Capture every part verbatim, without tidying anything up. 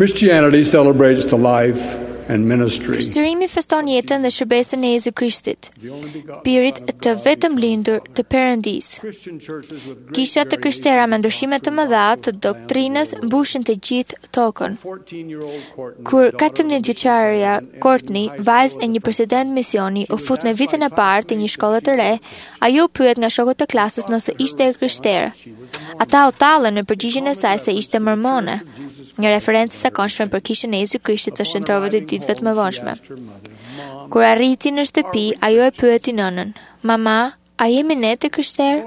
Christianity celebrates the life and ministry. Krishtërimi feston jetën dhe shërbesën e Jezu Krishtit, birit të vetëm lindur të Perëndisë. Kishat të krishterë me ndryshime të mëdha të doktrinës mbushin të gjithë tokën. Kur katërmbëdhjetë vjeçaria Courtney, vajzë e një president misioni, u fut në vitin e parë të një shkolle të re, ajo pyet nga shokët të klasës nëse ishte e krishterë. Ata u tallën në përgjigjen e saj se ishte mormone. Një referencë e zakonshme për kishën e Jezu Krishtit të shëntrove të ditëve të mëvonshme. Kur arriti në shtëpi, ajo e pyeti nënën: "Mama, a jemi ne të krishterë?"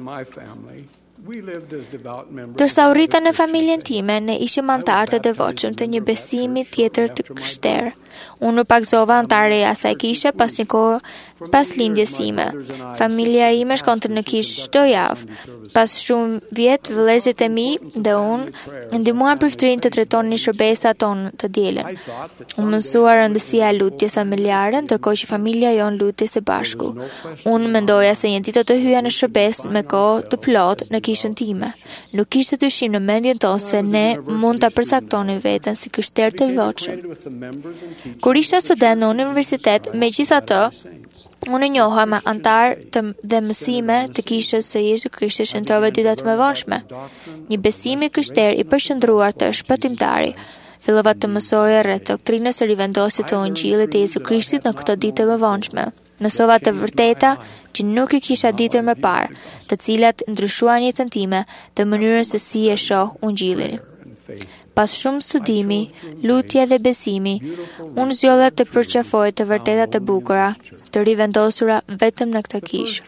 Dërsa u rrita në familjen time, ne ishim antarë të devotshëm të një besimi tjetër të krishterë. Unë u pagzova antare e asaj kishe pas një kohë pas lindjes sime. Familja ime shkonte në kishë çdo javë. Pas shumë vjet, vëllezërit e mi dhe unë ndihmuan prifërin të tretonin shërbesa tonë të dielën. U mësua rëndësia e lutjes familjare, ndërkohë që familja jon lutej së bashku. Unë mendoja se një ditë të hyja në shërbesë me kohë të plotë në kishën time. Nuk kishte dyshim në mendjen tonë se ne mund ta përcaktonim veten si krishterë të devotshëm. Kur isha student në universitet, megjithatë, unë njoha me antar të dhe mësime të kishës së Jezu Krishtit shëntrove ditët më vonshme. Një besimi krishter i përqendruar të shpëtimtari. Fillova të mësoja rreth doktrinës së rivendosit të Ungjillit të Jezu Krishtit në këto ditë më vonshme. Mësova të vërteta që nuk i kisha ditur më parë, të cilat ndryshuan jetën time dhe mënyrën se si e shoh Ungjillin. Pas shumë studimi, lutje dhe besimi, unë zgjolla të përqafoj të vërtetat e bukura, të rivendosura vetëm në këtë kishë.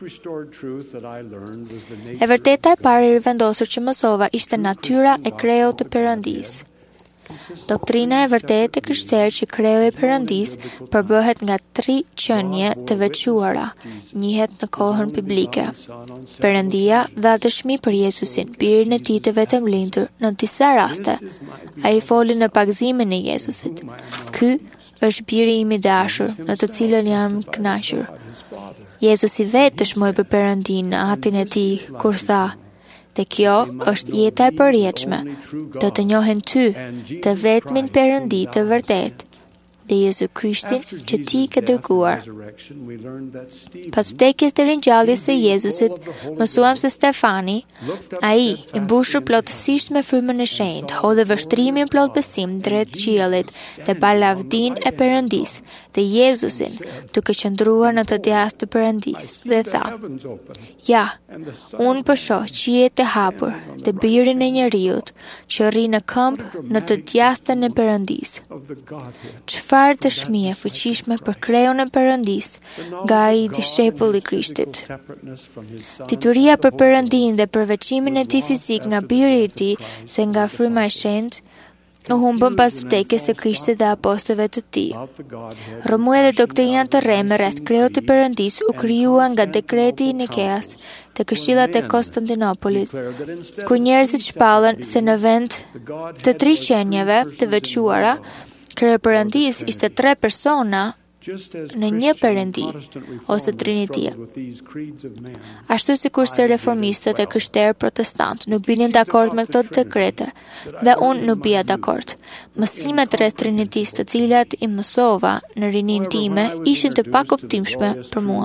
E vërteta e parë e rivendosur që mësova ishte natyra e krejut të Perëndisë. Doktrina e vërtetë e krishterë që kreu i Perëndisë përbëhet nga tri qenie të veçuara, njihet në kohën biblike. Perëndia dha dëshmi për Jezusin, birin e tij të vetëm lindur, në disa raste. Ai foli në pagëzimin e Jezusit. Ky është biri im i dashur, në të cilën jam kënaqur. Jezusi vetë dëshmoi për Perëndinë në atin e tij kur tha: "Dhe kjo është jeta e përjetshme, do të njohin ty, të vetmin Perëndi të vërtet, dhe Jezu Krishtin që ti ke dërguar." Pas vdekjes dhe ringjalljes së Jezusit, mësuam se Stefani, ai i mbushur plotësisht me frymën e shenjtë, hodhi vështrimin plot besim drejt qiellit dhe pa lavdinë e Perëndisë dhe Jezusin, duke qëndruar në të djathtë të Perëndisë, dhe tha: "Ja, unë po shoh qiejt e hapur dhe birin e njeriut që rri në këmbë në të djathtën e Perëndisë." Çfarë dëshmie fuqishme për kreun e Perëndisë nga ai dishepull i Krishtit. Tituria për Perëndinë dhe për veçimin e tij fizik nga biri i tij dhe nga fryma e shenjtë u humbën pas vdekjes së Krishtit dhe apostujve të tij. Rrëmuja dhe doktrina të rreme rreth kreut të Perëndisë u krijuan nga dekreti i Nikeas të këshillat e Konstantinopolit, ku njerëzit shpallën se në vend të tri qenieve të veçuara, kreu i Perëndisë ishte tre persona në një Perëndi, ose Trinitia. Ashtu sikur se reformistët e krishterë protestant nuk binin dakord me këto dekrete, dhe unë nuk bija dakord. Mësimet rreth Trinitisë të cilat i mësova në rinin time ishin të pakuptimshme për mua.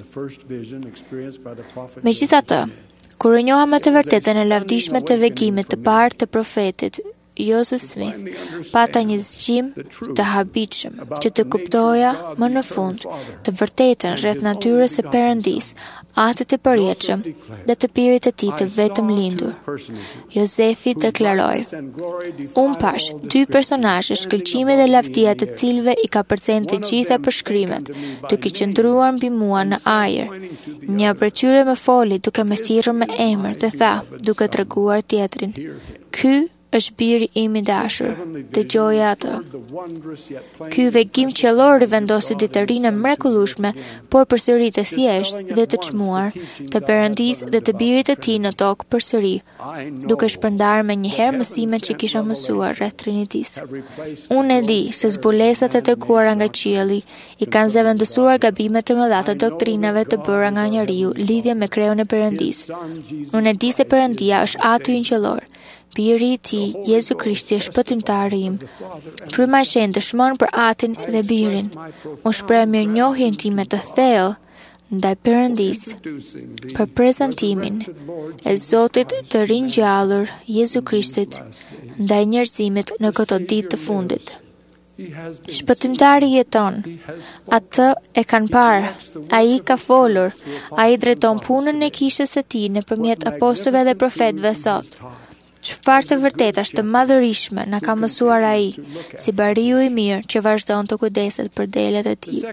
Megjithatë, kur e njoha më të vërtetën e lavdishme të vegimit të parë të profetit Joseph Smith, pata një zgjim të habitshëm që të kuptoja më në fund të vërtetën rreth natyrës së Perëndisë, atit të përjetshëm dhe të birit të tij të vetëm lindur. Jozefi deklaroi: "Unë pash dy personazhe, shkëlqimi dhe lavdia të cilëve i ka përcjellë të gjitha përshkrimet, duke qëndruar mbi mua në ajër. Një prej tyre më foli duke më thirrur me emër dhe tha, duke treguar tjetrin: Ky është biri im i dashur, dëgjoja atë." Ky vegim qellor rivendosi ditërinë mrekullueshme, por përsëri të thjeshtë dhe të çmuar, të Perëndisë dhe të birit të tij në tokë përsëri, duke shpërndarë me njëherë mësimet që kisha mësuar rreth Trinitisë. Unë e di se zbulesat e dërguara nga qielli i kanë zëvendësuar gabimet e mëdha të doktrinave të bëra nga njeriu lidhje me kreun e Perëndisë. Unë e di se Perëndia është aty në qellor. Biri i tij, Jezu Krishti, shpëtimtari im. Fryma e Shenjtë dëshmon për Atin dhe Birin. Unë shpreh mirënjohjen time të thellë ndaj Perëndisë për prezantimin e Zotit të ringjallur, Jezu Krishtit, ndaj njerëzimit në këto ditë të fundit. Shpëtimtari jeton, atë e kanë parë, ai ka folur, ai drejton punën e kishës së tij nëpërmjet apostujve dhe profetëve sot. Çfarë të vërtetash të madhërishme na ka mësuar ai, si bariu i mirë që vazhdon të kujdeset për delet e tij.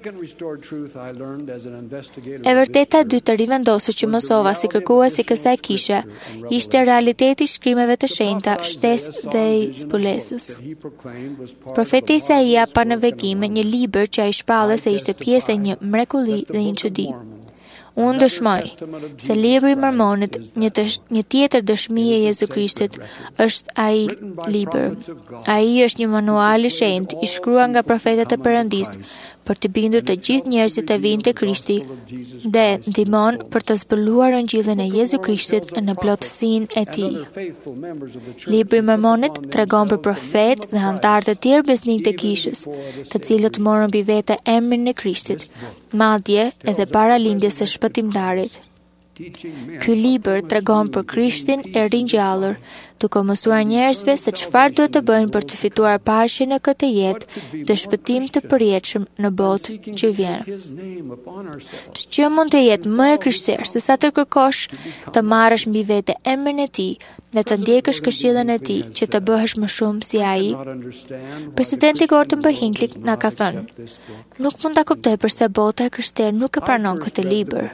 E vërteta e dytë të rivendosur që mësova si kërkuesi i kësaj kishe, ishte realiteti i shkrimeve të shenjta, shtesë dhe i zbulesës. Profeti Isaia pa në vegim një libër që ai shpallë se ishte pjesë e një mrekulli dhe një çudi. Unë dëshmoj se libri i Mormonit, një, të, një tjetër dëshmi e Jezu Krishtit, është ai libër. Ai është një manual i shenjtë i shkruar nga profetët e Perëndisë për të bindur të gjithë njerëzit të vinë te Krishti dhe ndihmon për të zbuluar Ungjillin e Jezu Krishtit në plotësinë e tij. Libri i Mormonit tregon për profetë dhe anëtar të tjerë besnik të kishës, të cilët morën mbi vete emrin e Krishtit, madje edhe para lindjes së shpëtimtarit. Ky libër tregon për Krishtin e ringjallur, duke mësuar njerëzve se çfarë duhet të bëjnë për të fituar paqe në këtë jetë dhe shpëtim të përjetshëm në botë që vjen. Ç'gjë mund të jetë më e krishterë se sa të kërkosh të marrësh mbi vete emrin e tij dhe të ndjekësh këshillën e tij që të bëhesh më shumë si ai? Presidenti Gordon B. Hinckley na ka thënë: "Nuk mund ta kuptoj pse bota e krishterë nuk e pranon këtë libër."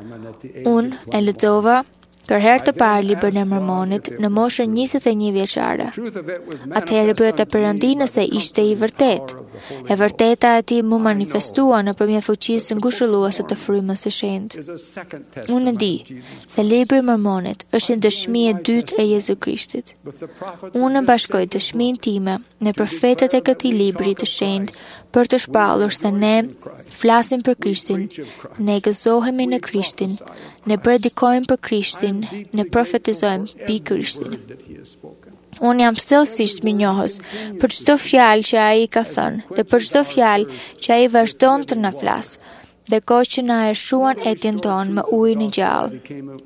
Unë e lexova për herë të parë librin e Mormonit në moshën njëzet e një vjeçare. Atëherë pyeta Perëndi nëse ishte i vërtet. E vërteta e tij mu manifestua nëpërmjet fuqisë ngushëlluese të frymës së shenjtë. Unë di se libri i Mormonit është një dëshmi e dytë e Jezu Krishtit. Unë bashkoj dëshminë time me profetët e këtij libri të shenjtë për të shpallur se ne flasim për Krishtin, ne gëzohemi në Krishtin, ne predikojmë për Krishtin, ne profetizojmë mbi Krishtin. Unë jam thellësisht mirënjohës për çdo fjalë që ai ka thënë dhe për çdo fjalë që ai vazhdon të na flas, dhe kohë që na e shuan etin tonë me ujin e gjallë.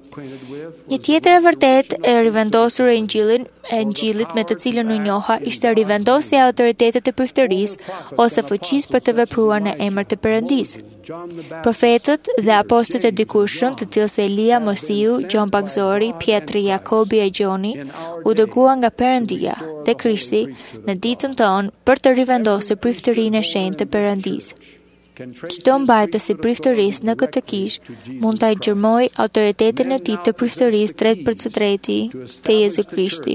Një tjetër e vërtet e rivendosur e Injillin, e Injillit me të cilën u njoha, ishte rivendosja e autoritetit të prifterisë ose fuqisë për të vepruar në emër të Perëndisë. Profetët dhe apostujt e dikurshëm, të tillë se Elia, Mosiu, Gjon Bagzori, Pietri, Jakobi e Gjoni, u dëguan nga Perëndia dhe Krishti në ditën tonë për të rivendosur priftërinë e shenjtë të Perëndisë. Çdo mbajtës i priftërisë në këtë kishë mund ta gjërmoj autoritetin e tij të priftërisë drejt për së drejti te Jezu Krishti.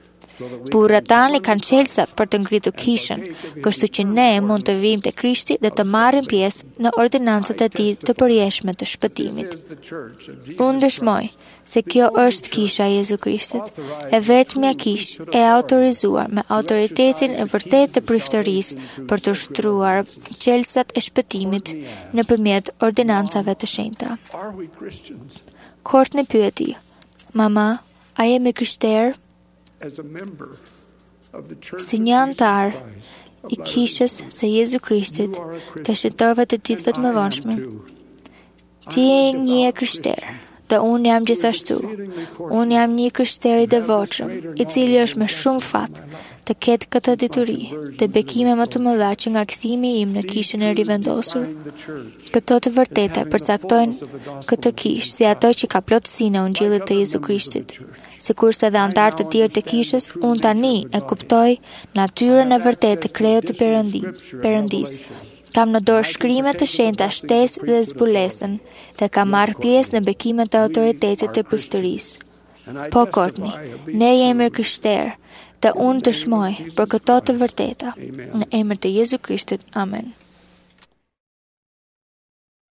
Burrat tani kanë çelësat për të ngritur kishën, kështu që ne mund të vijmë te Krishti dhe të marrim pjesë në ordinancat e tij të përjetshme të shpëtimit. Unë dëshmoj se kjo është kisha e Jezu Krishtit, e vetmja kishë e autorizuar me autoritetin e vërtetë të priftërisë për të ushtruar çelësat e shpëtimit nëpërmjet ordinancave të shenjta. Courtney pyeti: "Mama, a jemi krishterë?" Si një antar i kishës së Jezu Krishtit të shëtorëve të ditëve të mëvonshme, ti je një e krishter, dhe unë jam gjithashtu. Unë jam një krishter i devotshëm, i cili është me shumë fat të ketë këtë dituri dhe bekime më të mëdha që nga kthimi im në kishën e rivendosur. Këto të vërteta përcaktojnë këtë kishë si ato që ka plotësinë e Ungjillit të Jezu Krishtit. Sikurse edhe antar të tjerë të kishës, unë tani e kuptoj natyrën e vërtetë të krejut të Perëndisë. Kam në dorë shkrimet të shenjta shtesë dhe zbulesën dhe kam marrë pjesë në bekimet e autoritetit të priftërisë. Po, Courtney, ne jemi krishterë dhe unë dëshmoj për këto të vërteta. Në emër të Jezu Krishtit, amen.